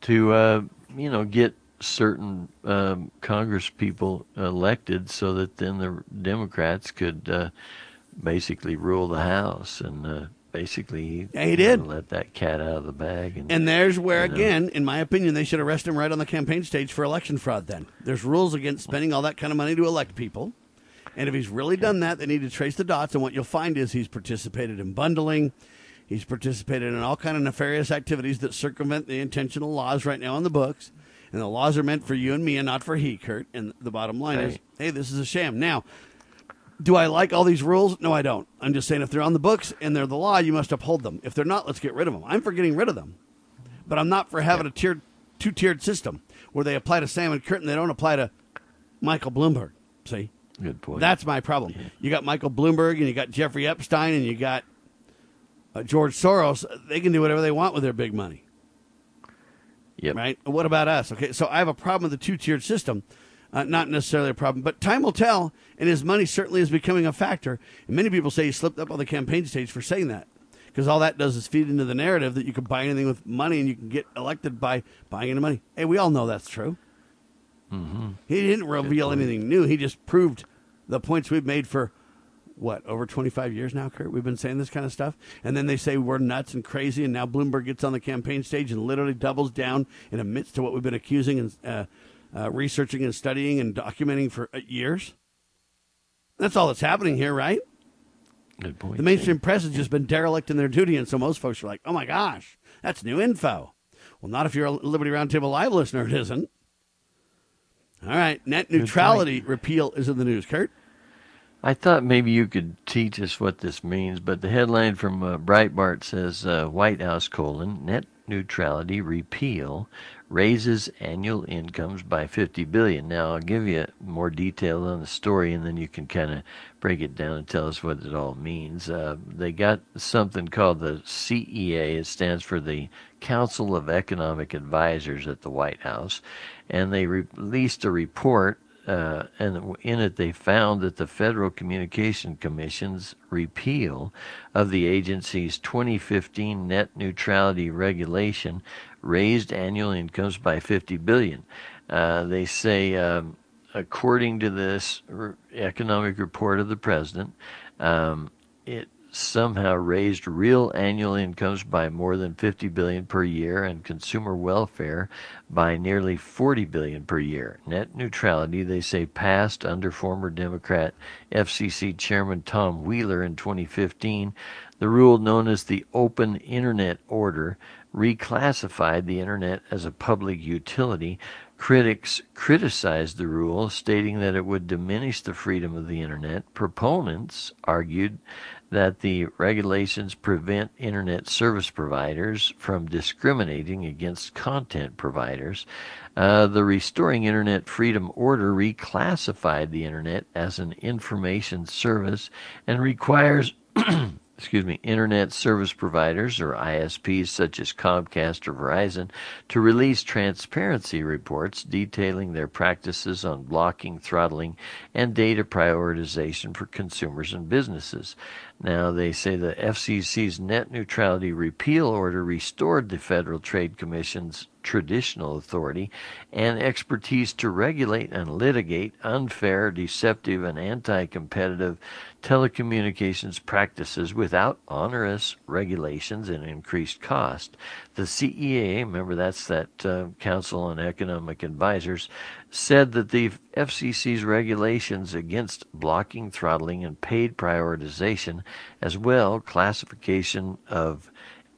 to get certain Congress people elected so that then the Democrats could basically rule the House. And basically, he did let that cat out of the bag. And there's where, again, in my opinion, they should arrest him right on the campaign stage for election fraud then. There's rules against spending all that kind of money to elect people. And if he's really done that, they need to trace the dots. And what you'll find is he's participated in bundling. He's participated in all kind of nefarious activities that circumvent the intentional laws right now on the books. And the laws are meant for you and me and not for he, Kurt. And the bottom line is, hey, this is a sham. Now, do I like all these rules? No, I don't. I'm just saying if they're on the books and they're the law, you must uphold them. If they're not, let's get rid of them. I'm for getting rid of them. But I'm not for having a two-tiered system where they apply to Sam and Kurt and they don't apply to Michael Bloomberg. See? Good point. That's my problem. Yeah. You got Michael Bloomberg and you got Jeffrey Epstein and you got George Soros. They can do whatever they want with their big money. Yep. Right? What about us? Okay, so I have a problem with the two-tiered system. Not necessarily a problem, but time will tell, and his money certainly is becoming a factor. And many people say he slipped up on the campaign stage for saying that, because all that does is feed into the narrative that you can buy anything with money and you can get elected by buying into money. Hey, we all know that's true. Mm-hmm. He didn't reveal anything new. He just proved the points we've made for, over 25 years now, Kurt? We've been saying this kind of stuff. And then they say we're nuts and crazy, and now Bloomberg gets on the campaign stage and literally doubles down and admits to what we've been accusing and researching and studying and documenting for years. That's all that's happening here, right? Good point. The mainstream press has just been derelict in their duty, and so most folks are like, oh, my gosh, that's new info. Well, not if you're a Liberty Roundtable Live listener, it isn't. All right, net neutrality repeal is in the news, Kurt. I thought maybe you could teach us what this means, but the headline from Breitbart says, White House, net neutrality repeal raises annual incomes by $50 billion. Now, I'll give you more detail on the story, and then you can kind of break it down and tell us what it all means. They got something called the CEA. It stands for the Council of Economic Advisors at the White House, and they released a report. And in it, they found that the Federal Communication Commission's repeal of the agency's 2015 net neutrality regulation raised annual incomes by $50 billion. They say, according to this economic report of the president, it somehow raised real annual incomes by more than $50 billion per year and consumer welfare by nearly $40 billion per year. Net neutrality, they say, passed under former Democrat FCC Chairman Tom Wheeler in 2015. The rule known as the Open Internet Order reclassified the Internet as a public utility. Critics criticized the rule, stating that it would diminish the freedom of the Internet. Proponents argued that the regulations prevent Internet service providers from discriminating against content providers. The Restoring Internet Freedom Order reclassified the Internet as an information service and requires Internet service providers, or ISPs, such as Comcast or Verizon, to release transparency reports detailing their practices on blocking, throttling, and data prioritization for consumers and businesses. Now, they say the FCC's net neutrality repeal order restored the Federal Trade Commission's traditional authority and expertise to regulate and litigate unfair, deceptive, and anti-competitive telecommunications practices without onerous regulations and increased cost. The CEA, remember that's that Council on Economic Advisors, said that the FCC's regulations against blocking, throttling, and paid prioritization, as well classification of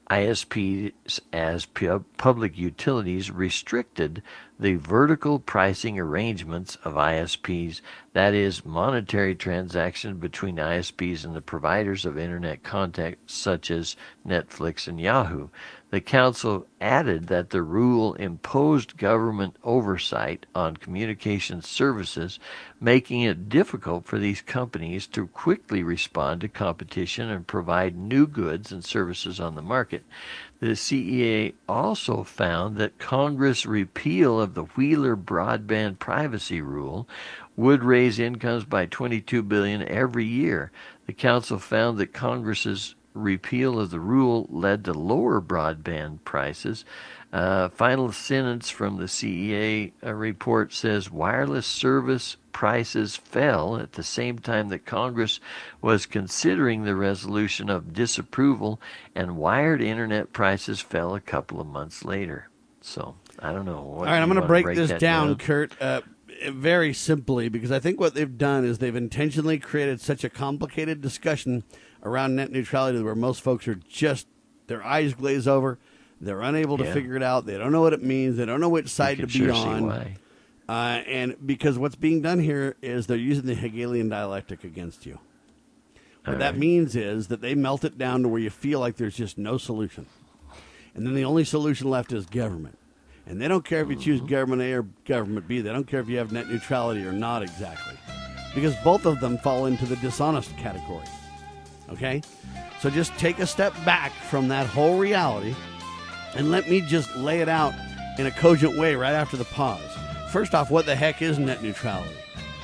ISPs as public utilities, restricted the vertical pricing arrangements of ISPs, that is, monetary transactions between ISPs and the providers of Internet content such as Netflix and Yahoo. The Council added that the rule imposed government oversight on communication services, making it difficult for these companies to quickly respond to competition and provide new goods and services on the market. The CEA also found that Congress' repeal of the Wheeler broadband privacy rule would raise incomes by $22 billion every year. The Council found that Congress's repeal of the rule led to lower broadband prices. Final sentence from the CEA report says wireless service prices fell at the same time that Congress was considering the resolution of disapproval, and wired internet prices fell a couple of months later. So, I don't know. All right, I'm going to break this down, Kurt, very simply, because I think what they've done is they've intentionally created such a complicated discussion around net neutrality where most folks are just, their eyes glaze over. They're unable to figure it out. They don't know what it means. They don't know which side to be on. And because what's being done here is they're using the Hegelian dialectic against you. What that means is that they melt it down to where you feel like there's just no solution. And then the only solution left is government. And they don't care if you choose government A or government B. They don't care if you have net neutrality or not exactly. Because both of them fall into the dishonest category. Okay? So just take a step back from that whole reality and let me just lay it out in a cogent way right after the pause. First off, what the heck is net neutrality?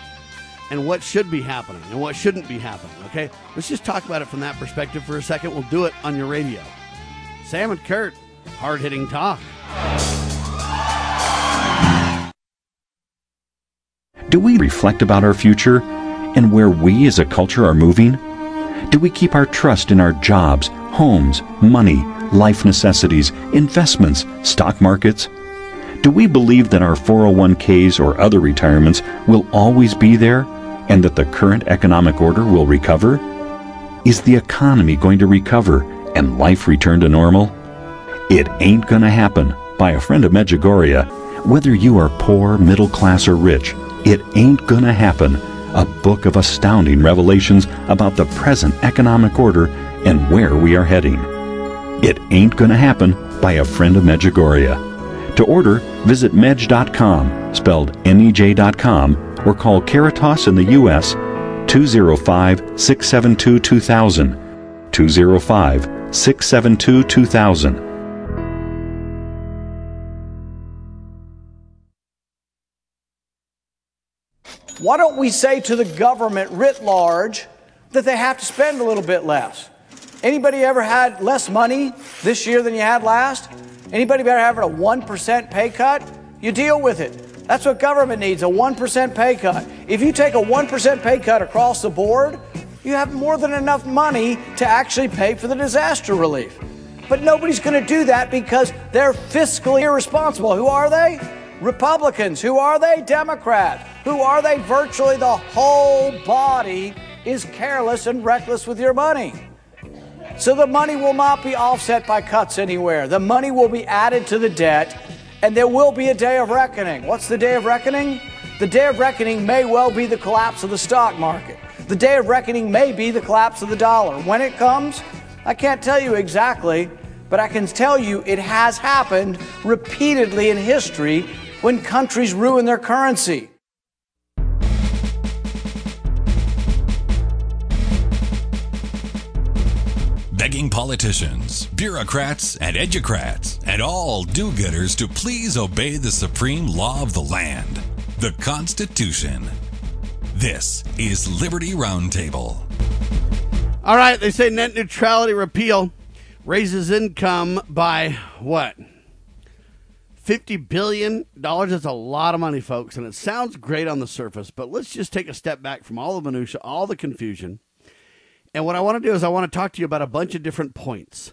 And what should be happening and what shouldn't be happening, okay? Let's just talk about it from that perspective for a second. We'll do it on your radio. Sam and Kurt, hard-hitting talk. Do we reflect about our future and where we as a culture are moving? Do we keep our trust in our jobs, homes, money, life necessities, investments, stock markets? Do we believe that our 401ks or other retirements will always be there and that the current economic order will recover? Is the economy going to recover and life return to normal? It ain't gonna happen. By a friend of Medjugorje, whether you are poor, middle class, or rich, it ain't gonna happen. a book of astounding revelations about the present economic order and where we are heading. It Ain't Gonna Happen by a Friend of Medjugorje. To order, visit Medj.com, spelled MEJ.com, or call Caritas in the U.S. 205-672-2000, 205-672-2000. Why don't we say to the government writ large that they have to spend a little bit less? Anybody ever had less money this year than you had last? Anybody ever having a 1% pay cut? You deal with it. That's what government needs, a 1% pay cut. If you take a 1% pay cut across the board, you have more than enough money to actually pay for the disaster relief. But nobody's going to do that because they're fiscally irresponsible. Who are they? Republicans. Who are they? Democrats. Who are they? Virtually the whole body is careless and reckless with your money. So the money will not be offset by cuts anywhere. The money will be added to the debt, and there will be a day of reckoning. What's the day of reckoning? The day of reckoning may well be the collapse of the stock market. The day of reckoning may be the collapse of the dollar. When it comes, I can't tell you exactly, but I can tell you it has happened repeatedly in history when countries ruin their currency. Begging politicians, bureaucrats, and educrats, and all do-gooders to please obey the supreme law of the land, the Constitution. This is Liberty Roundtable. All right, they say net neutrality repeal raises income by what? $50 billion? That's a lot of money, folks, and it sounds great on the surface, but let's just take a step back from all the minutia, all the confusion. And what I want to do is I want to talk to you about a bunch of different points.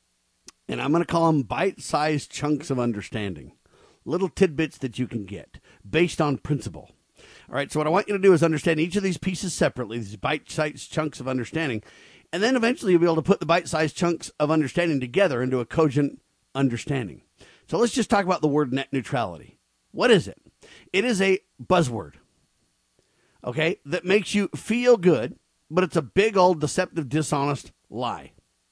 And I'm going to call them bite-sized chunks of understanding. Little tidbits that you can get based on principle. All right, so what I want you to do is understand each of these pieces separately, these bite-sized chunks of understanding. And then eventually you'll be able to put the bite-sized chunks of understanding together into a cogent understanding. So let's just talk about the word net neutrality. What is it? It is a buzzword, okay, that makes you feel good, but it's a big old deceptive, dishonest lie.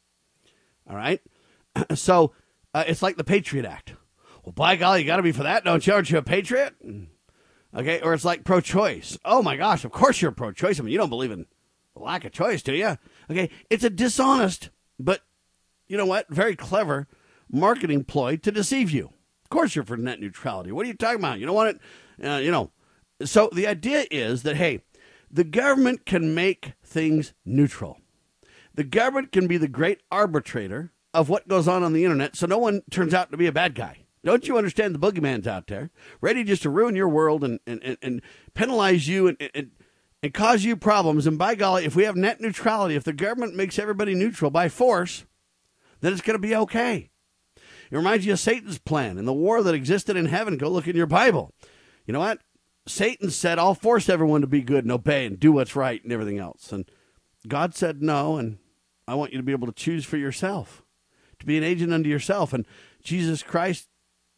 All right? So it's like the Patriot Act. Well, by golly, you got to be for that, don't you? Aren't you a patriot? Okay, or it's like pro-choice. Oh, my gosh, of course you're pro-choice. I mean, you don't believe in the lack of choice, do you? Okay, it's a dishonest, but you know what? Very clever marketing ploy to deceive you. Of course you're for net neutrality. What are you talking about? You don't want it, So the idea is that, hey, the government can make things neutral. The government can be the great arbitrator of what goes on the internet so no one turns out to be a bad guy. Don't you understand the boogeyman's out there, ready just to ruin your world and penalize you and cause you problems? And by golly, if we have net neutrality, if the government makes everybody neutral by force, then it's going to be okay. It reminds you of Satan's plan and the war that existed in heaven. Go look in your Bible. You know what? Satan said, I'll force everyone to be good and obey and do what's right and everything else. And God said no, and I want you to be able to choose for yourself, to be an agent unto yourself. And Jesus Christ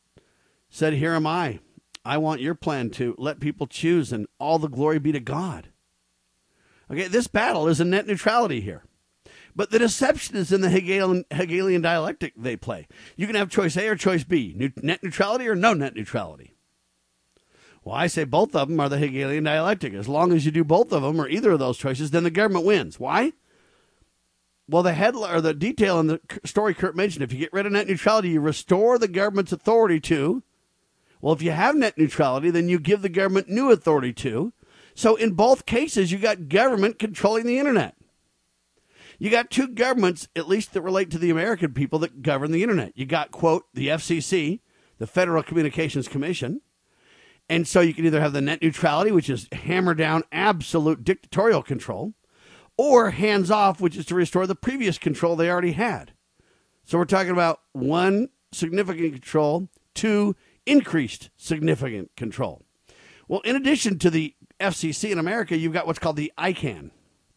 said, here am I. I want your plan to let people choose, and all the glory be to God. Okay, this battle is in net neutrality here. But the deception is in the Hegelian dialectic they play. You can have choice A or choice B, net neutrality or no net neutrality. Well, I say both of them are the Hegelian dialectic. As long as you do both of them or either of those choices, then the government wins. Why? Well, the detail in the story Kurt mentioned, if you get rid of net neutrality, you restore the government's authority to. Well, if you have net neutrality, then you give the government new authority to. So in both cases, you got government controlling the internet. You got two governments, at least that relate to the American people, that govern the internet. You got, quote, the FCC, the Federal Communications Commission. And so you can either have the net neutrality, which is hammer down absolute dictatorial control, or hands off, which is to restore the previous control they already had. So we're talking about one, significant control, two, increased significant control. Well, in addition to the FCC in America, you've got what's called the ICANN.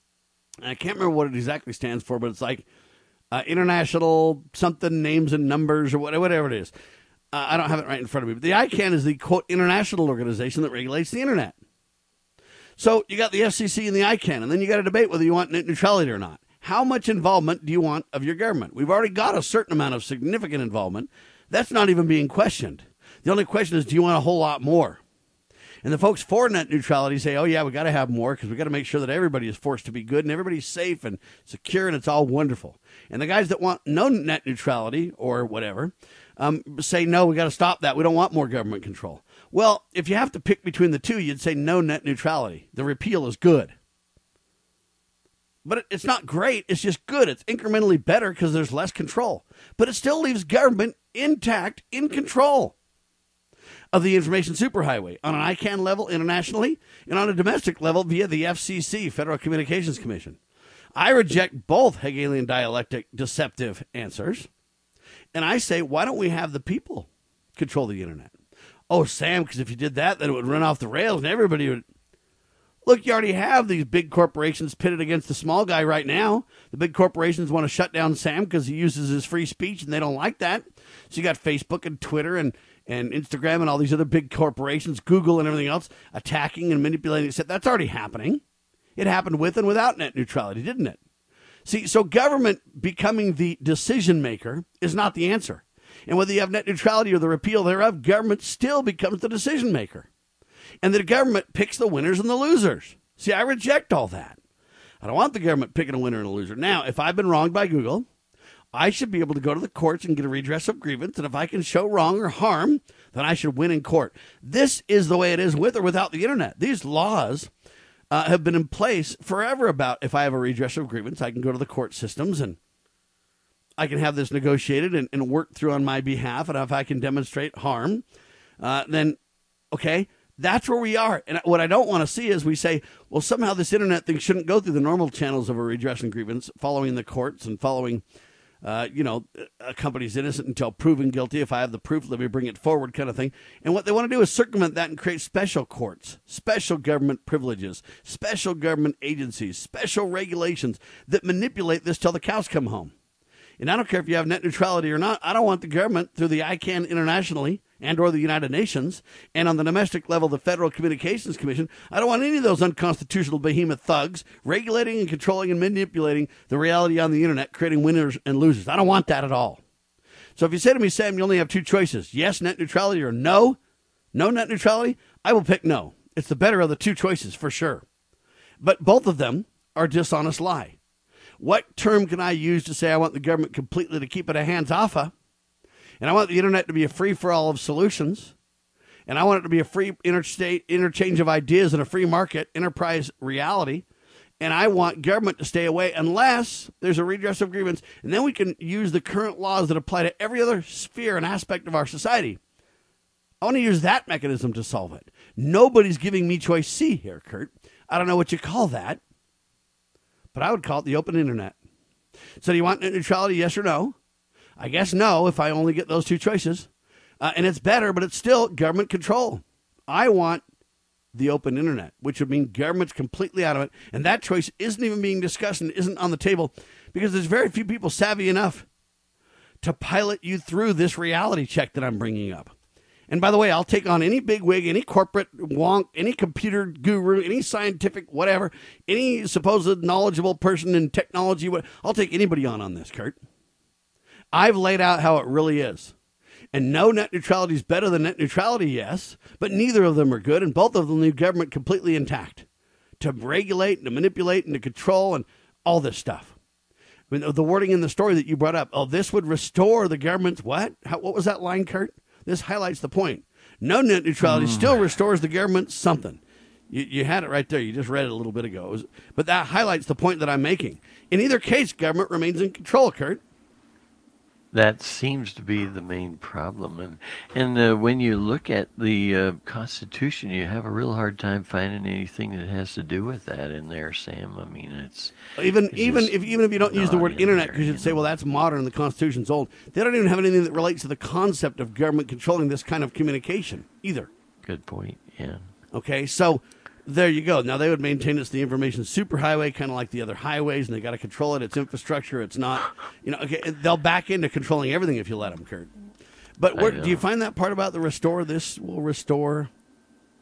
I can't remember what it exactly stands for, but it's like International something, names and numbers, or whatever it is. I don't have it right in front of me. But the ICANN is the, quote, international organization that regulates the internet. So you got the FCC and the ICANN, and then you got to debate whether you want net neutrality or not. How much involvement do you want of your government? We've already got a certain amount of significant involvement. That's not even being questioned. The only question is, do you want a whole lot more? And the folks for net neutrality say, oh, yeah, we got to have more because we got to make sure that everybody is forced to be good and everybody's safe and secure and it's all wonderful. And the guys that want no net neutrality or whatever say, no, we got to stop that. We don't want more government control. Well, if you have to pick between the two, you'd say no net neutrality. The repeal is good. But it's not great. It's just good. It's incrementally better because there's less control. But it still leaves government intact, in control of the information superhighway on an ICANN level internationally and on a domestic level via the FCC, Federal Communications Commission. I reject both Hegelian dialectic deceptive answers. And I say, why don't we have the people control the internet? Oh, Sam, because if you did that, then it would run off the rails and everybody would. Look, you already have these big corporations pitted against the small guy right now. The big corporations want to shut down Sam because he uses his free speech and they don't like that. So you got Facebook and Twitter and Instagram and all these other big corporations, Google and everything else, attacking and manipulating. That's already happening. It happened with and without net neutrality, didn't it? See, so government becoming the decision maker is not the answer. And whether you have net neutrality or the repeal thereof, government still becomes the decision maker. And the government picks the winners and the losers. See, I reject all that. I don't want the government picking a winner and a loser. Now, if I've been wronged by Google, I should be able to go to the courts and get a redress of grievance. And if I can show wrong or harm, then I should win in court. This is the way it is with or without the internet. These laws have been in place forever about if I have a redress of grievance, I can go to the court systems and I can have this negotiated and worked through on my behalf. And if I can demonstrate harm, then, okay, that's where we are. And what I don't want to see is we say, well, somehow this internet thing shouldn't go through the normal channels of a redress and grievance, following the courts and following, a company's innocent until proven guilty. If I have the proof, let me bring it forward kind of thing. And what they want to do is circumvent that and create special courts, special government privileges, special government agencies, special regulations that manipulate this till the cows come home. And I don't care if you have net neutrality or not. I don't want the government through the ICANN internationally and or the United Nations and on the domestic level, the Federal Communications Commission. I don't want any of those unconstitutional behemoth thugs regulating and controlling and manipulating the reality on the internet, creating winners and losers. I don't want that at all. So if you say to me, Sam, you only have two choices, yes, net neutrality, or no net neutrality, I will pick no. It's the better of the two choices for sure. But both of them are dishonest lie. What term can I use to say I want the government completely to keep it a hands-off of? And I want the internet to be a free-for-all of solutions. And I want it to be a free interstate interchange of ideas and a free market enterprise reality. And I want government to stay away unless there's a redress of grievance. And then we can use the current laws that apply to every other sphere and aspect of our society. I want to use that mechanism to solve it. Nobody's giving me choice C here, Kurt. I don't know what you call that. But I would call it the open internet. So do you want net neutrality, yes or no? I guess no, if I only get those two choices. And it's better, but it's still government control. I want the open internet, which would mean government's completely out of it. And that choice isn't even being discussed and isn't on the table because there's very few people savvy enough to pilot you through this reality check that I'm bringing up. And by the way, I'll take on any bigwig, any corporate wonk, any computer guru, any scientific whatever, any supposed knowledgeable person in technology. I'll take anybody on this, Kurt. I've laid out how it really is. And no, net neutrality is better than net neutrality, yes, but neither of them are good, and both of them leave government completely intact to regulate and to manipulate and to control and all this stuff. I mean, the wording in the story that you brought up, oh, this would restore the government's what? What was that line, Kurt? This highlights the point. No net neutrality still restores the government something. You had it right there. You just read it a little bit ago. But that highlights the point that I'm making. In either case, government remains in control, Kurt. That seems to be the main problem. And when you look at the Constitution, you have a real hard time finding anything that has to do with that in there, Sam. I mean, it's even if you don't use the word internet, because you'd say, well, that's modern, the Constitution's old. They don't even have anything that relates to the concept of government controlling this kind of communication either. Good point, yeah. Okay, so there you go. Now, they would maintain it's the information superhighway, kind of like the other highways, and they got to control it. It's infrastructure. It's not, okay, they'll back into controlling everything if you let them, Kurt. But do you find that part about the restore? This will restore.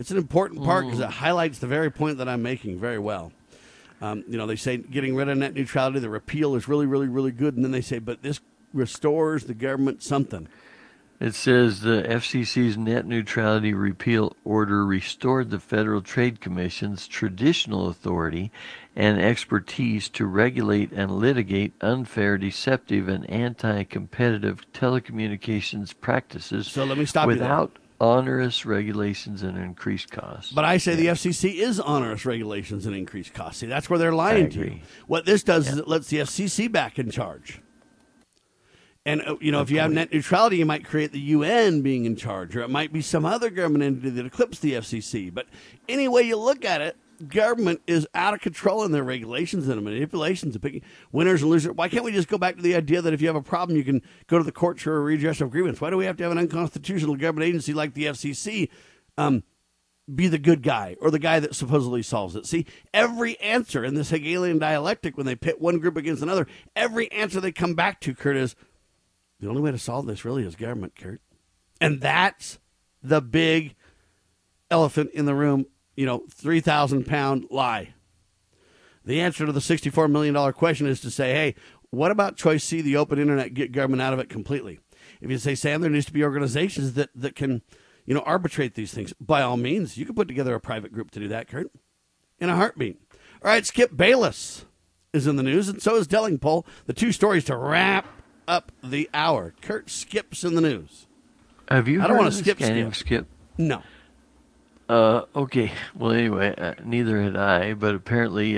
It's an important part because it highlights the very point that I'm making very well. They say getting rid of net neutrality, the repeal is really, really, really good. And then they say, but this restores the government something. It says the FCC's net neutrality repeal order restored the Federal Trade Commission's traditional authority and expertise to regulate and litigate unfair, deceptive, and anti-competitive telecommunications practices. So let me stop you there. Without onerous regulations and increased costs. But I say the FCC is onerous regulations and increased costs. See, that's where they're lying to you. What this does is it lets the FCC back in charge. And, if you have net neutrality, you might create the UN being in charge, or it might be some other government entity that eclipses the FCC. But any way you look at it, government is out of control in their regulations and manipulations of picking winners and losers. Why can't we just go back to the idea that if you have a problem, you can go to the courts for a redress of grievance? Why do we have to have an unconstitutional government agency like the FCC be the good guy or the guy that supposedly solves it? See, every answer in this Hegelian dialectic, when they pit one group against another, every answer they come back to, Kurt, is the only way to solve this really is government, Kurt. And that's the big elephant in the room, 3,000-pound lie. The answer to the $64 million question is to say, hey, what about choice C, the open internet, get government out of it completely? If you say, Sam, there needs to be organizations that can, arbitrate these things. By all means, you can put together a private group to do that, Kurt, in a heartbeat. All right, Skip Bayless is in the news, and so is Delingpole. The two stories to wrap up the hour. Kurt Skip's in the news. Have you I don't heard want of to this guy named Skip? No. Okay. Well, anyway, neither had I, but apparently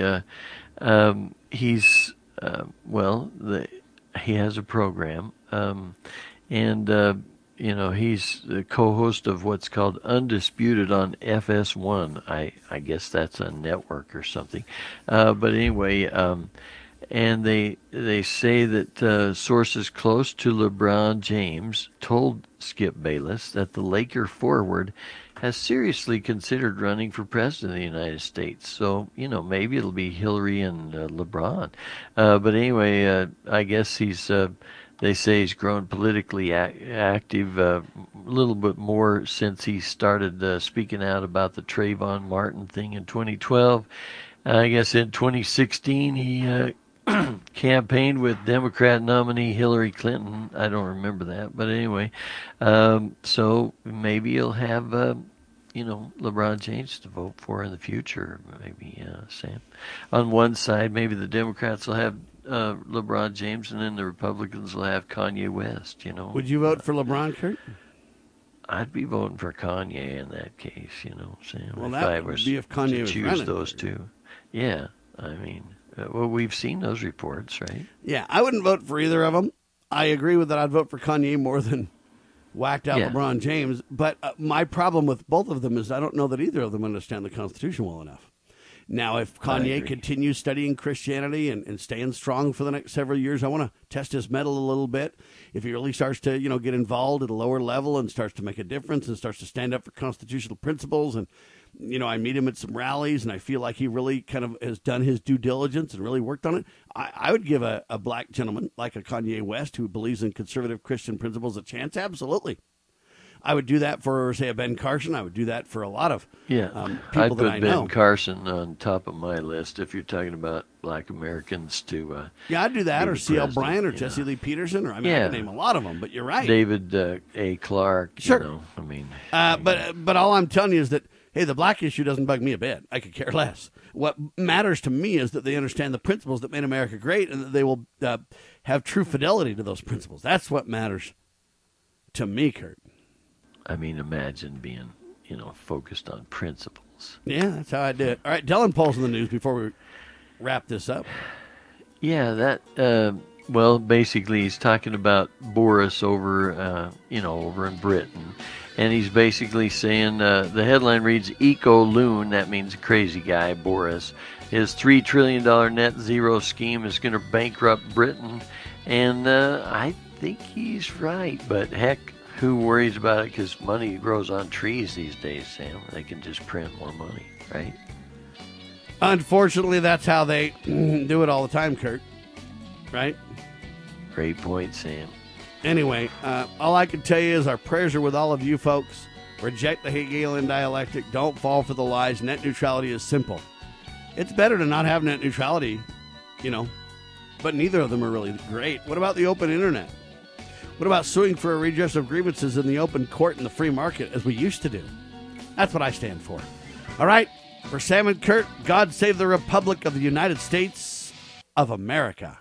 he's, he has a program, and he's the co-host of what's called Undisputed on FS1. I guess that's a network or something. But anyway, and they say that sources close to LeBron James told Skip Bayless that the Laker forward has seriously considered running for president of the United States. So, maybe it'll be Hillary and LeBron. But anyway, I guess they say he's grown politically active a little bit more since he started speaking out about the Trayvon Martin thing in 2012. I guess in 2016 he campaigned with Democrat nominee Hillary Clinton. I don't remember that, but anyway, so maybe he'll have LeBron James to vote for in the future. Maybe Sam. On one side, maybe the Democrats will have LeBron James, and then the Republicans will have Kanye West. Would you vote for LeBron, Kurt? I'd be voting for Kanye in that case. Sam. Well, that would be if Kanye was choose running. Those two. Yeah, I mean. Well, we've seen those reports, right? Yeah, I wouldn't vote for either of them. I agree with that. I'd vote for Kanye more than whacked out LeBron James. But my problem with both of them is I don't know that either of them understand the Constitution well enough. Now, if Kanye continues studying Christianity and staying strong for the next several years, I want to test his mettle a little bit. If he really starts to, get involved at a lower level and starts to make a difference and starts to stand up for constitutional principles and I meet him at some rallies, and I feel like he really kind of has done his due diligence and really worked on it. I would give a black gentleman like a Kanye West who believes in conservative Christian principles a chance. Absolutely. I would do that for, say, a Ben Carson. I would do that for a lot of people I'd that I know. I'd put Ben Carson on top of my list if you're talking about black Americans to I'd do that, or C.L. president, Bryant, or Jesse Lee Peterson, or I could name a lot of them, but you're right. David A. Clark, Sure. But all I'm telling you is that, hey, the black issue doesn't bug me a bit. I could care less. What matters to me is that they understand the principles that made America great and that they will have true fidelity to those principles. That's what matters to me, Kurt. I mean, imagine being, focused on principles. Yeah, that's how I do it. All right, Delingpole's in the news before we wrap this up. Yeah, that, basically he's talking about Boris over in Britain. And he's basically saying, the headline reads, Eco-Loon, that means crazy guy, Boris. His $3 trillion net zero scheme is going to bankrupt Britain. And I think he's right. But heck, who worries about it? Because money grows on trees these days, Sam. They can just print more money, right? Unfortunately, that's how they do it all the time, Kurt. Right? Great point, Sam. Anyway, all I can tell you is our prayers are with all of you folks. Reject the Hegelian dialectic. Don't fall for the lies. Net neutrality is simple. It's better to not have net neutrality, but neither of them are really great. What about the open internet? What about suing for a redress of grievances in the open court in the free market as we used to do? That's what I stand for. All right, for Sam and Kurt, God save the Republic of the United States of America.